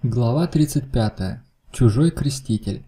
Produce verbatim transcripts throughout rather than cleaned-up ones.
Глава тридцать пятая. Чужой креститель.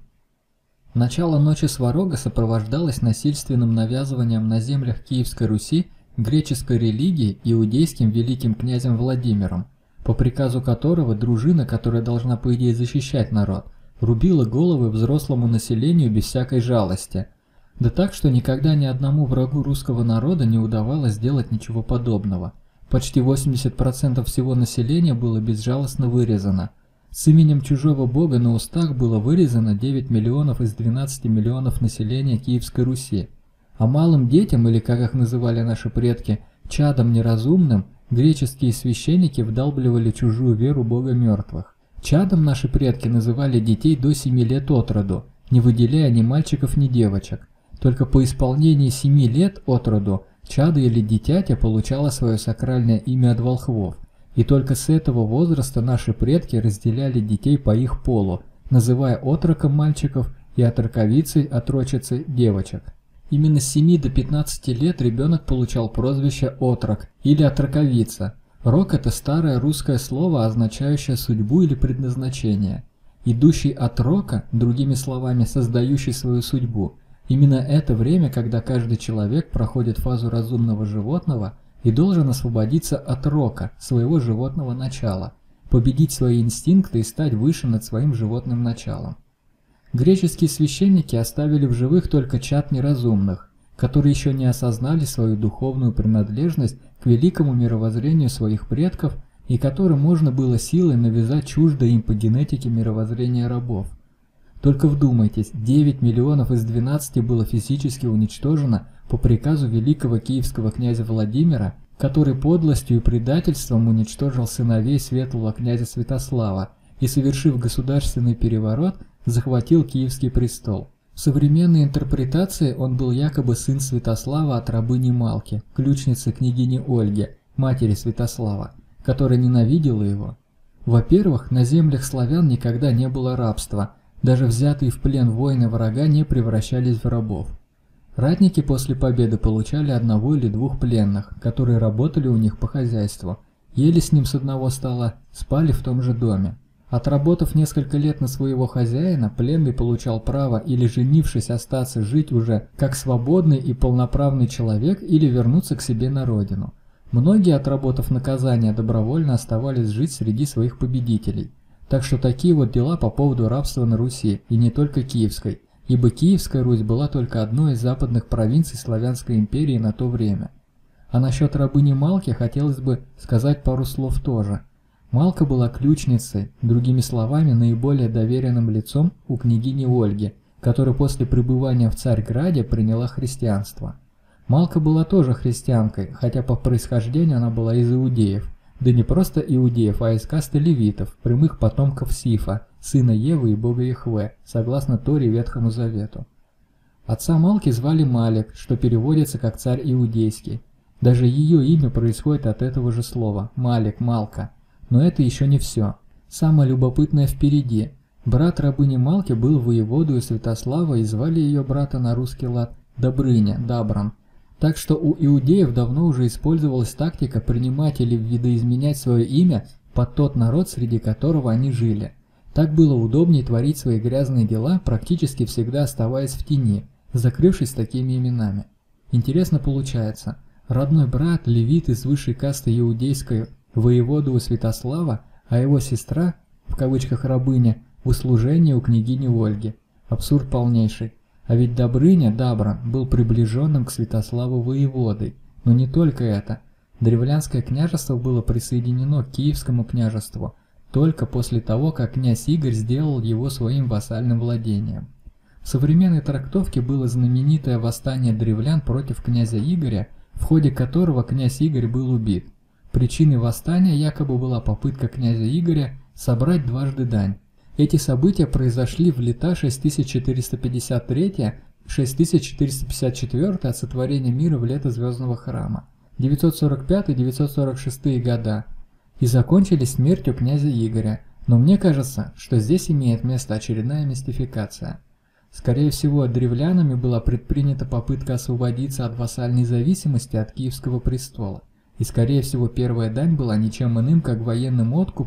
Начало Ночи Сварога сопровождалось насильственным навязыванием на землях Киевской Руси греческой религии иудейским великим князем Владимиром, по приказу которого дружина, которая должна по идее защищать народ, рубила головы взрослому населению без всякой жалости. Да так, что никогда ни одному врагу русского народа не удавалось сделать ничего подобного. Почти восемьдесят процентов всего населения было безжалостно вырезано. С именем чужого бога на устах было вырезано девять миллионов из двенадцати миллионов населения Киевской Руси. А малым детям, или как их называли наши предки, чадом неразумным, греческие священники вдалбливали чужую веру бога мертвых. Чадом наши предки называли детей до семи лет от роду, не выделяя ни мальчиков, ни девочек. Только по исполнении семи лет от роду чадо или дитятя получало свое сакральное имя от волхвов. И только с этого возраста наши предки разделяли детей по их полу, называя отроком мальчиков и отроковицей, отрочицей девочек. Именно с семи до пятнадцати лет ребенок получал прозвище «отрок» или «отроковица». «Рок» – это старое русское слово, означающее судьбу или предназначение. Идущий от рока, другими словами, создающий свою судьбу. Именно это время, когда каждый человек проходит фазу разумного животного и должен освободиться от рока, своего животного начала, победить свои инстинкты и стать выше над своим животным началом. Греческие священники оставили в живых только чад неразумных, которые еще не осознали свою духовную принадлежность к великому мировоззрению своих предков и которым можно было силой навязать чуждое им по генетике мировоззрение рабов. Только вдумайтесь, девять миллионов из двенадцати было физически уничтожено по приказу великого киевского князя Владимира, который подлостью и предательством уничтожил сыновей светлого князя Святослава и, совершив государственный переворот, захватил Киевский престол. В современной интерпретации он был якобы сын Святослава от рабыни Малки, ключницы княгини Ольги, матери Святослава, которая ненавидела его. Во-первых, на землях славян никогда не было рабства, даже взятые в плен воины врага не превращались в рабов. Ратники после победы получали одного или двух пленных, которые работали у них по хозяйству, ели с ним с одного стола, спали в том же доме. Отработав несколько лет на своего хозяина, пленный получал право или женившись остаться жить уже как свободный и полноправный человек или вернуться к себе на родину. Многие, отработав наказание, добровольно оставались жить среди своих победителей. Так что такие вот дела по поводу рабства на Руси, и не только Киевской, ибо Киевская Русь была только одной из западных провинций Славянской империи на то время. А насчет рабыни Малки хотелось бы сказать пару слов тоже. Малка была ключницей, другими словами, наиболее доверенным лицом у княгини Ольги, которая после пребывания в Царьграде приняла христианство. Малка была тоже христианкой, хотя по происхождению она была из иудеев. Да не просто иудеев, а из касты левитов, прямых потомков Сифа, сына Евы и бога Яхве, согласно Торе и Ветхому Завету. Отца Малки звали Малик, что переводится как царь иудейский. Даже ее имя происходит от этого же слова – Малик, Малка. Но это еще не все. Самое любопытное впереди. Брат рабыни Малки был воеводою Святослава и звали ее брата на русский лад Добрыня, Дабран. Так что у иудеев давно уже использовалась тактика принимать или видоизменять свое имя под тот народ, среди которого они жили. Так было удобнее творить свои грязные дела, практически всегда оставаясь в тени, закрывшись такими именами. Интересно получается, родной брат, левит из высшей касты иудейской, воевода у Святослава, а его сестра, в кавычках рабыня, в услужении у княгини Ольги. Абсурд полнейший. А ведь Добрыня, Дабран, был приближенным к Святославу воеводой. Но не только это. Древлянское княжество было присоединено к Киевскому княжеству только после того, как князь Игорь сделал его своим вассальным владением. В современной трактовке было знаменитое восстание древлян против князя Игоря, в ходе которого князь Игорь был убит. Причиной восстания якобы была попытка князя Игоря собрать дважды дань. Эти события произошли в лета шесть тысяч четыреста пятьдесят третьего — шесть тысяч четыреста пятьдесят четвёртого от сотворения мира в лето Звездного храма, девятьсот сорок пятый — девятьсот сорок шестой года, и закончились смертью князя Игоря, но мне кажется, что здесь имеет место очередная мистификация. Скорее всего, древлянами была предпринята попытка освободиться от вассальной зависимости от Киевского престола, и скорее всего первая дань была ничем иным, как военным откупом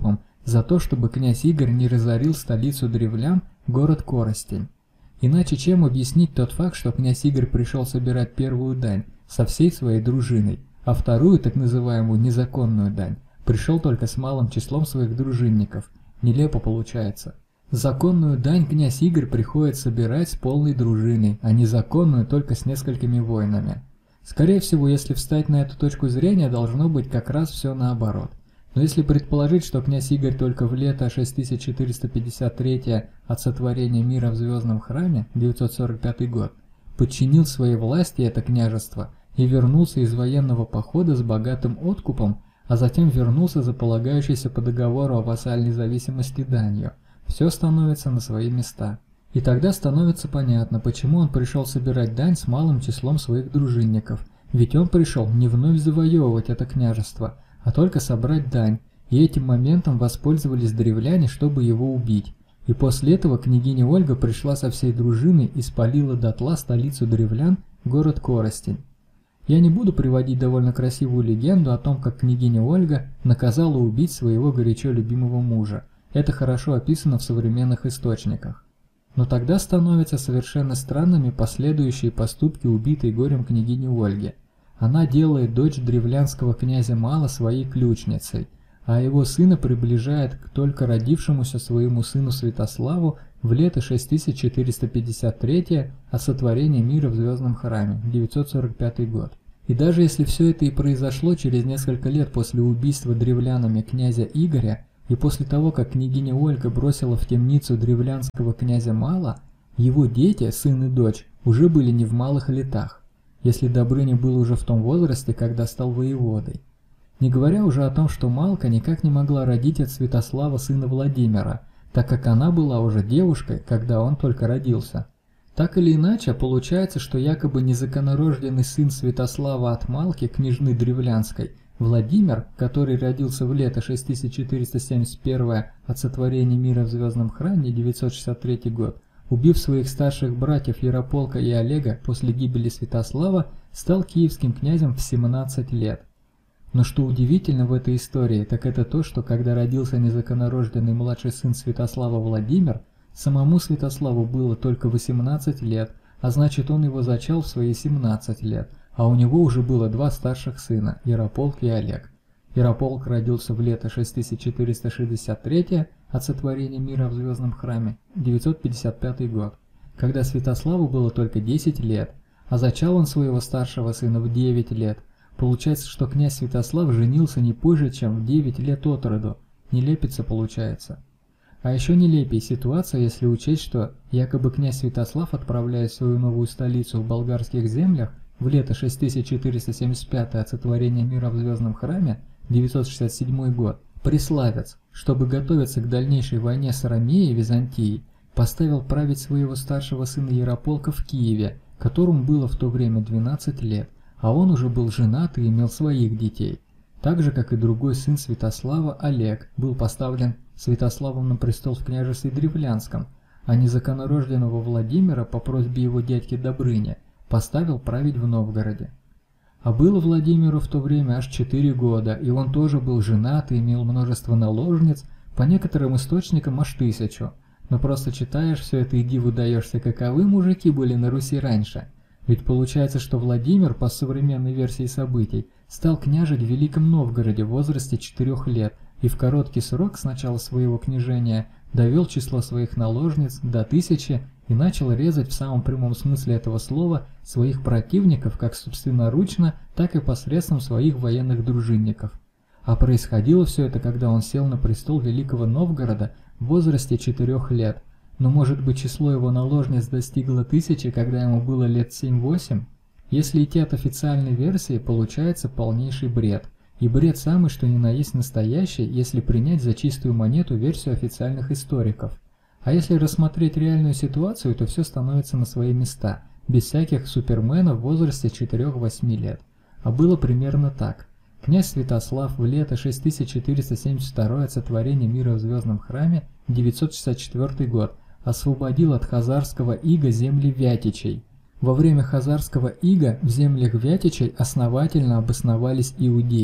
за то, чтобы князь Игорь не разорил столицу древлян, город Коростень. Иначе чем объяснить тот факт, что князь Игорь пришел собирать первую дань со всей своей дружиной, а вторую, так называемую незаконную дань, пришел только с малым числом своих дружинников? Нелепо получается. Законную дань князь Игорь приходит собирать с полной дружиной, а незаконную только с несколькими воинами. Скорее всего, если встать на эту точку зрения, должно быть как раз все наоборот. Но если предположить, что князь Игорь только в лето шесть тысяч четыреста пятьдесят третьего от сотворения мира в Звездном храме, девятьсот сорок пятый год, подчинил своей власти это княжество и вернулся из военного похода с богатым откупом, а затем вернулся за полагающейся по договору о вассальной зависимости данью, все становится на свои места. И тогда становится понятно, почему он пришел собирать дань с малым числом своих дружинников, ведь он пришел не вновь завоевывать это княжество, а только собрать дань, и этим моментом воспользовались древляне, чтобы его убить. И после этого княгиня Ольга пришла со всей дружиной и спалила дотла столицу древлян, город Коростень. Я не буду приводить довольно красивую легенду о том, как княгиня Ольга наказала убить своего горячо любимого мужа. Это хорошо описано в современных источниках. Но тогда становятся совершенно странными последующие поступки убитой горем княгини Ольги. Она делает дочь древлянского князя Мала своей ключницей, а его сына приближает к только родившемуся своему сыну Святославу в лето шесть тысяч четыреста пятьдесят третьего от сотворения мира в Звездном храме, девятьсот сорок пятый год. И даже если все это и произошло через несколько лет после убийства древлянами князя Игоря, и после того, как княгиня Ольга бросила в темницу древлянского князя Мала, его дети, сын и дочь, уже были не в малых летах, если Добрыня был уже в том возрасте, когда стал воеводой. Не говоря уже о том, что Малка никак не могла родить от Святослава сына Владимира, так как она была уже девушкой, когда он только родился. Так или иначе, получается, что якобы незаконнорожденный сын Святослава от Малки, княжны древлянской, Владимир, который родился в лето шесть тысяч четыреста семьдесят первого от сотворения мира в Звездном храме, девятьсот шестьдесят третий год, убив своих старших братьев Ярополка и Олега после гибели Святослава, стал киевским князем в семнадцать лет. Но что удивительно в этой истории, так это то, что когда родился незаконнорожденный младший сын Святослава Владимир, самому Святославу было только восемнадцать лет, а значит он его зачал в свои семнадцать лет, а у него уже было два старших сына, Ярополк и Олег. Ярополк родился в лето шесть тысяч четыреста шестьдесят третьего от сотворения мира в Звездном храме, девятьсот пятьдесят пятый год, когда Святославу было только десять лет, а зачал он своего старшего сына в девять лет. Получается, что князь Святослав женился не позже, чем в девять лет от роду. Нелепица получается. А еще нелепее ситуация, если учесть, что якобы князь Святослав, отправляясь в свою новую столицу в болгарских землях в лето шесть тысяч четыреста семьдесят пятого от сотворения мира в Звездном храме, девятьсот шестьдесят седьмой год, Преславец, чтобы готовиться к дальнейшей войне с Ромеей и Византией, поставил править своего старшего сына Ярополка в Киеве, которому было в то время двенадцать лет, а он уже был женат и имел своих детей. Так же, как и другой сын Святослава, Олег, был поставлен Святославом на престол в княжестве Древлянском, а незаконнорожденного Владимира по просьбе его дядьки Добрыня поставил править в Новгороде. А было Владимиру в то время аж четыре года, и он тоже был женат и имел множество наложниц, по некоторым источникам аж тысячу. Но просто читаешь все это и диву даешься, каковы мужики были на Руси раньше. Ведь получается, что Владимир, по современной версии событий, стал княжить в Великом Новгороде в возрасте четырёх лет и в короткий срок с начала своего княжения довел число своих наложниц до тысячи и начал резать в самом прямом смысле этого слова своих противников как собственноручно, так и посредством своих военных дружинников. А происходило все это, когда он сел на престол Великого Новгорода в возрасте четырёх лет. Но может быть число его наложниц достигло тысячи, когда ему было лет семь-восемь? Если идти от официальной версии, получается полнейший бред. И бред самый что ни на есть настоящий, если принять за чистую монету версию официальных историков. А если рассмотреть реальную ситуацию, то все становится на свои места, без всяких суперменов в возрасте четырёх-восьми лет. А было примерно так. Князь Святослав в лето шесть тысяч четыреста семьдесят второго от сотворения мира в Звездном храме, девятьсот шестьдесят четвёртый год, освободил от хазарского ига земли Вятичей. Во время хазарского ига в землях Вятичей основательно обосновались иудеи,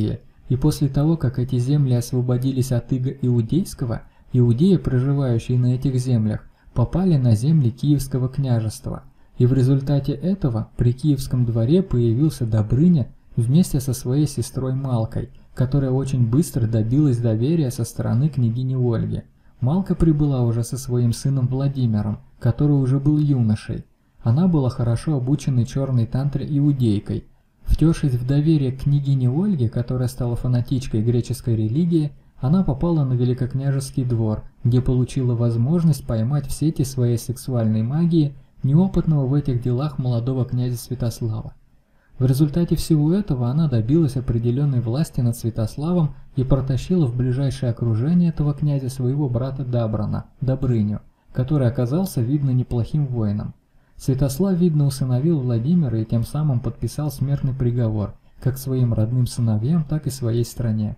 и после того, как эти земли освободились от ига иудейского, иудеи, проживающие на этих землях, попали на земли Киевского княжества, и в результате этого при Киевском дворе появился Добрыня вместе со своей сестрой Малкой, которая очень быстро добилась доверия со стороны княгини Ольги. Малка прибыла уже со своим сыном Владимиром, который уже был юношей. Она была хорошо обученной черной тантре иудейкой. Втёршись в доверие к княгине Ольге, которая стала фанатичкой греческой религии, она попала на великокняжеский двор, где получила возможность поймать в сети своей сексуальной магии неопытного в этих делах молодого князя Святослава. В результате всего этого она добилась определенной власти над Святославом и протащила в ближайшее окружение этого князя своего брата Дабрана, Добрыню, который оказался, видно, неплохим воином. Святослав, видно, усыновил Владимира и тем самым подписал смертный приговор как своим родным сыновьям, так и своей стране.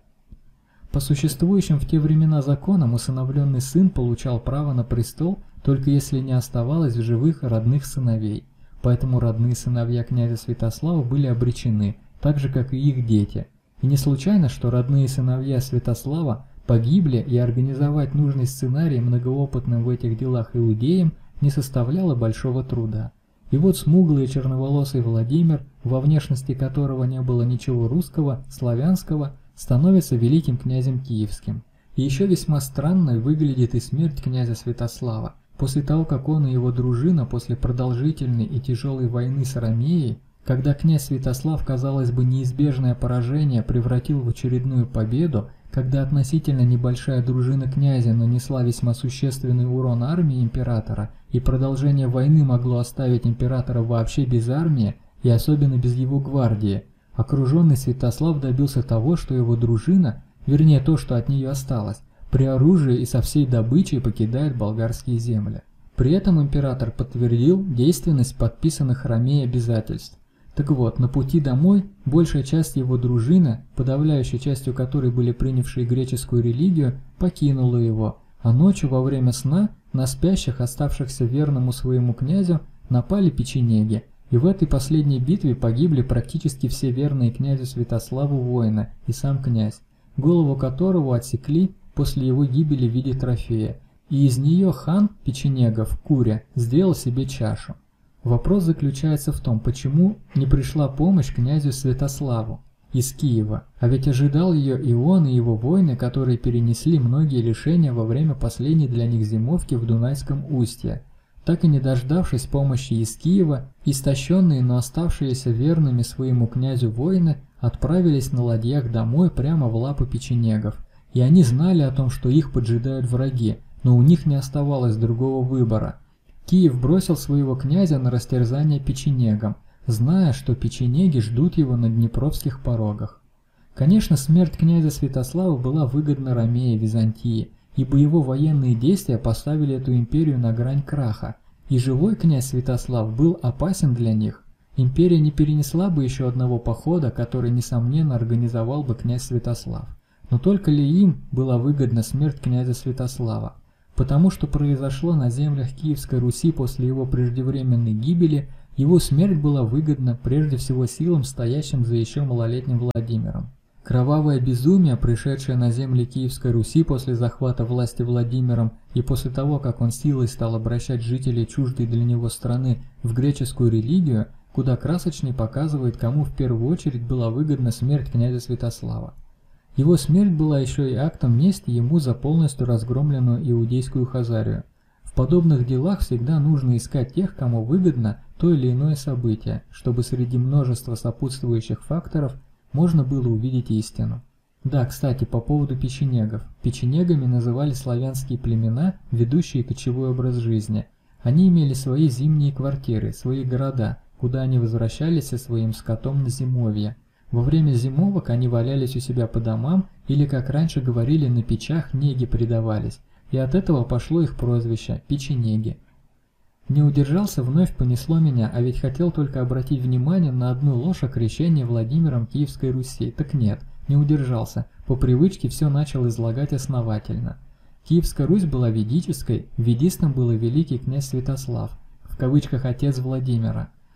По существующим в те времена законам усыновленный сын получал право на престол, только если не оставалось в живых родных сыновей. Поэтому родные сыновья князя Святослава были обречены, так же как и их дети. И не случайно, что родные сыновья Святослава погибли, и организовать нужный сценарий многоопытным в этих делах иудеям не составляло большого труда. И вот смуглый и черноволосый Владимир, во внешности которого не было ничего русского, славянского, становится великим князем киевским. И еще весьма странной выглядит и смерть князя Святослава. После того, как он и его дружина после продолжительной и тяжелой войны с Ромеей, когда князь Святослав, казалось бы, неизбежное поражение превратил в очередную победу, когда относительно небольшая дружина князя нанесла весьма существенный урон армии императора, и продолжение войны могло оставить императора вообще без армии и особенно без его гвардии, окруженный Святослав добился того, что его дружина, вернее то, что от нее осталось, при оружии и со всей добычей покидает болгарские земли. При этом император подтвердил действенность подписанных Ромеей обязательств. Так вот, на пути домой большая часть его дружины, подавляющей частью которой были принявшие греческую религию, покинула его, а ночью во время сна на спящих, оставшихся верному своему князю, напали печенеги, и в этой последней битве погибли практически все верные князю Святославу воины и сам князь, голову которого отсекли после его гибели в виде трофея, и из нее хан печенегов Куря сделал себе чашу. Вопрос заключается в том, почему не пришла помощь князю Святославу из Киева, а ведь ожидал ее и он, и его воины, которые перенесли многие лишения во время последней для них зимовки в Дунайском устье. Так и не дождавшись помощи из Киева, истощенные, но оставшиеся верными своему князю воины отправились на ладьях домой прямо в лапы печенегов. И они знали о том, что их поджидают враги, но у них не оставалось другого выбора. Киев бросил своего князя на растерзание печенегам, зная, что печенеги ждут его на днепровских порогах. Конечно, смерть князя Святослава была выгодна Ромее, Византии, ибо его военные действия поставили эту империю на грань краха, и живой князь Святослав был опасен для них. Империя не перенесла бы еще одного похода, который, несомненно, организовал бы князь Святослав. Но только ли им была выгодна смерть князя Святослава? Потому что произошло на землях Киевской Руси после его преждевременной гибели, его смерть была выгодна прежде всего силам, стоящим за еще малолетним Владимиром. Кровавое безумие, пришедшее на земли Киевской Руси после захвата власти Владимиром и после того, как он силой стал обращать жителей чуждой для него страны в греческую религию, куда красочнее показывает, кому в первую очередь была выгодна смерть князя Святослава. Его смерть была еще и актом мести ему за полностью разгромленную иудейскую Хазарию. В подобных делах всегда нужно искать тех, кому выгодно то или иное событие, чтобы среди множества сопутствующих факторов можно было увидеть истину. Да, кстати, по поводу печенегов. Печенегами называли славянские племена, ведущие кочевой образ жизни. Они имели свои зимние квартиры, свои города, куда они возвращались со своим скотом на зимовье. Во время зимовок они валялись у себя по домам или, как раньше говорили, на печах неги предавались, и от этого пошло их прозвище – печенеги. Не удержался, вновь понесло меня, а ведь хотел только обратить внимание на одну ложь о крещении Владимиром Киевской Руси. Так нет, не удержался, по привычке все начал излагать основательно. Киевская Русь была ведической, ведистом был великий князь Святослав, в кавычках отец Владимира.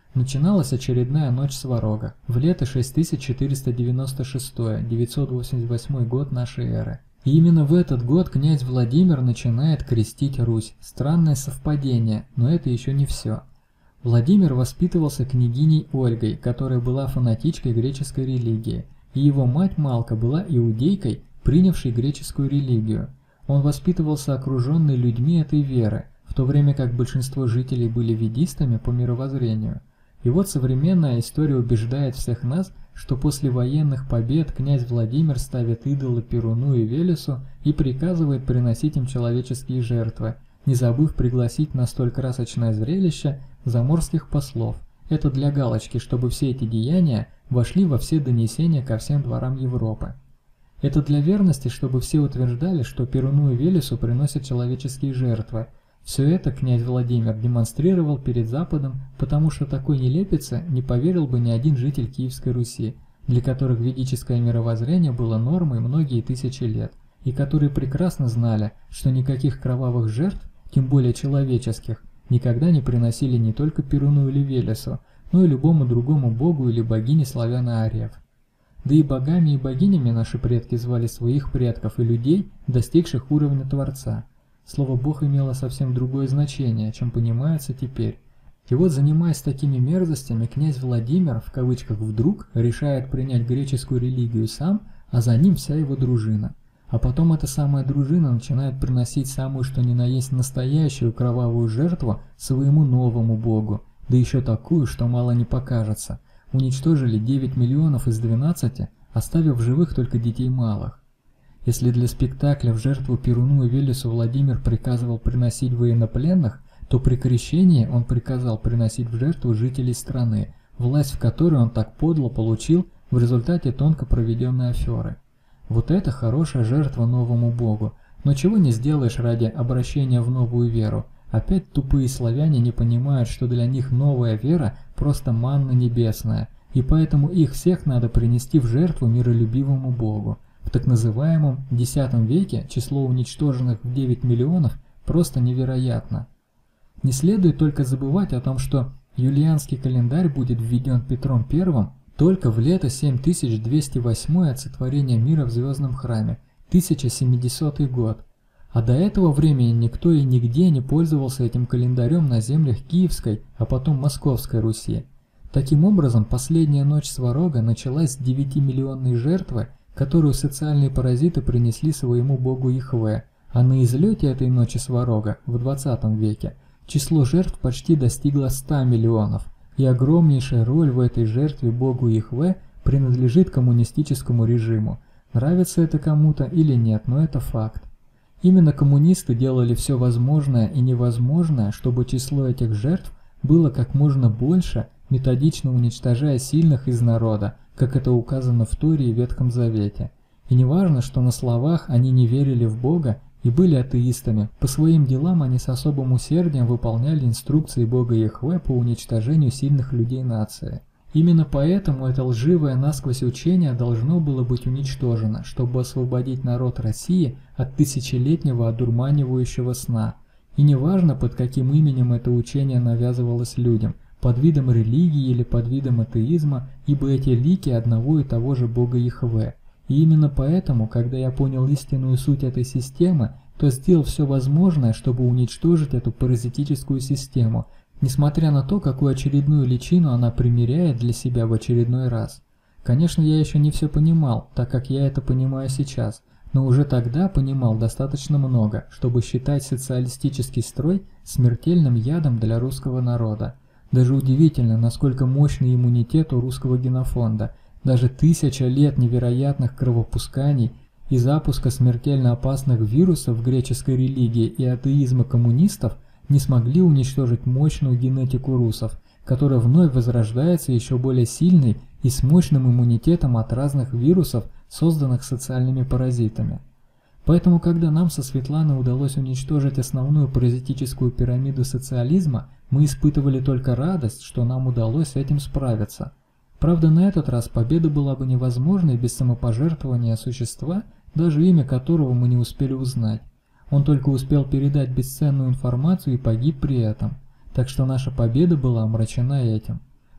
начиналась очередная ночь Сварога в лето шесть тысяч четыреста девяносто шестой — девятьсот восемьдесят восьмой год нашей эры. И именно в этот год князь Владимир начинает крестить Русь. Странное совпадение, но это еще не все. Владимир воспитывался княгиней Ольгой, которая была фанатичкой греческой религии, и его мать Малка была иудейкой, принявшей греческую религию. Он воспитывался окруженный людьми этой веры, в то время как большинство жителей были веддистами по мировоззрению. И вот современная история убеждает всех нас, что после военных побед князь Владимир ставит идолы Перуну и Велесу и приказывает приносить им человеческие жертвы, не забыв пригласить на столь красочное зрелище заморских послов. Это для галочки, чтобы все эти деяния вошли во все донесения ко всем дворам Европы. Это для верности, чтобы все утверждали, что Перуну и Велесу приносят человеческие жертвы. Все это князь Владимир демонстрировал перед Западом, потому что такой нелепице не поверил бы ни один житель Киевской Руси, для которых ведическое мировоззрение было нормой многие тысячи лет, и которые прекрасно знали, что никаких кровавых жертв, тем более человеческих, никогда не приносили не только Перуну или Велесу, но и любому другому богу или богине славяно-ариев. Да и богами и богинями наши предки звали своих предков и людей, достигших уровня Творца. Слово «бог» имело совсем другое значение, чем понимается теперь. И вот, занимаясь такими мерзостями, князь Владимир, в кавычках «вдруг», решает принять греческую религию сам, а за ним вся его дружина. А потом эта самая дружина начинает приносить самую что ни на есть настоящую кровавую жертву своему новому богу, да еще такую, что мало не покажется. Уничтожили девять миллионов из двенадцати, оставив в живых только детей малых. Если для спектакля в жертву Перуну и Велесу Владимир приказывал приносить военнопленных, то при крещении он приказал приносить в жертву жителей страны, власть в которой он так подло получил в результате тонко проведенной аферы. Вот это хорошая жертва новому богу, но чего не сделаешь ради обращения в новую веру. Опять тупые славяне не понимают, что для них новая вера просто манна небесная, и поэтому их всех надо принести в жертву миролюбивому богу. В так называемом десятом веке число уничтоженных в девять миллионов просто невероятно. Не следует только забывать о том, что юлианский календарь будет введен Петром Первым только в лето семь тысяч двести восьмой от сотворения мира в Звездном храме, тысяча семидесятый год. А до этого времени никто и нигде не пользовался этим календарем на землях Киевской, а потом Московской Руси. Таким образом, последняя ночь Сварога началась с девятимиллионной жертвы, которую социальные паразиты принесли своему богу Яхве, а на излете этой ночи Сварога в двадцатом веке число жертв почти достигло ста миллионов, и огромнейшая роль в этой жертве богу Яхве принадлежит коммунистическому режиму. Нравится это кому-то или нет, но это факт. Именно коммунисты делали все возможное и невозможное, чтобы число этих жертв было как можно больше, методично уничтожая сильных из народа, как это указано в Торе и Ветхом Завете. И не важно, что на словах они не верили в Бога и были атеистами, по своим делам они с особым усердием выполняли инструкции Бога Яхве по уничтожению сильных людей нации. Именно поэтому это лживое насквозь учение должно было быть уничтожено, чтобы освободить народ России от тысячелетнего одурманивающего сна. И неважно, под каким именем это учение навязывалось людям, под видом религии или под видом атеизма, ибо эти лики одного и того же Бога Яхве. И именно поэтому, когда я понял истинную суть этой системы, то сделал все возможное, чтобы уничтожить эту паразитическую систему, несмотря на то, какую очередную личину она примеряет для себя в очередной раз. Конечно, я еще не все понимал, так как я это понимаю сейчас, но уже тогда понимал достаточно много, чтобы считать социалистический строй смертельным ядом для русского народа. Даже удивительно, насколько мощный иммунитет у русского генофонда. Даже тысяча лет невероятных кровопусканий и запуска смертельно опасных вирусов в греческой религии и атеизма коммунистов не смогли уничтожить мощную генетику русов, которая вновь возрождается еще более сильной и с мощным иммунитетом от разных вирусов, созданных социальными паразитами. Поэтому, когда нам со Светланой удалось уничтожить основную паразитическую пирамиду социализма, мы испытывали только радость, что нам удалось с этим справиться. Правда, на этот раз победа была бы невозможной без самопожертвования существа, даже имя которого мы не успели узнать. Он только успел передать бесценную информацию и погиб при этом. Так что наша победа была омрачена этим.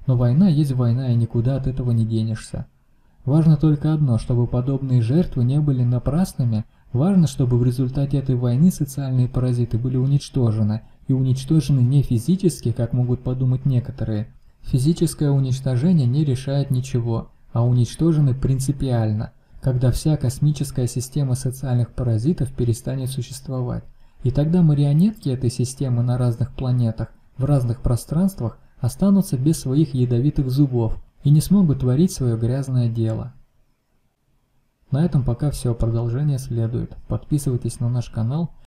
Но война есть война, и никуда от этого не денешься. Важно только одно, чтобы подобные жертвы не были напрасными, важно, чтобы в результате этой войны социальные паразиты были уничтожены, и уничтожены не физически, как могут подумать некоторые. Физическое уничтожение не решает ничего, а уничтожены принципиально, когда вся космическая система социальных паразитов перестанет существовать. И тогда марионетки этой системы на разных планетах, в разных пространствах останутся без своих ядовитых зубов и не смогут творить свое грязное дело. На этом пока все, продолжение следует. Подписывайтесь на наш канал.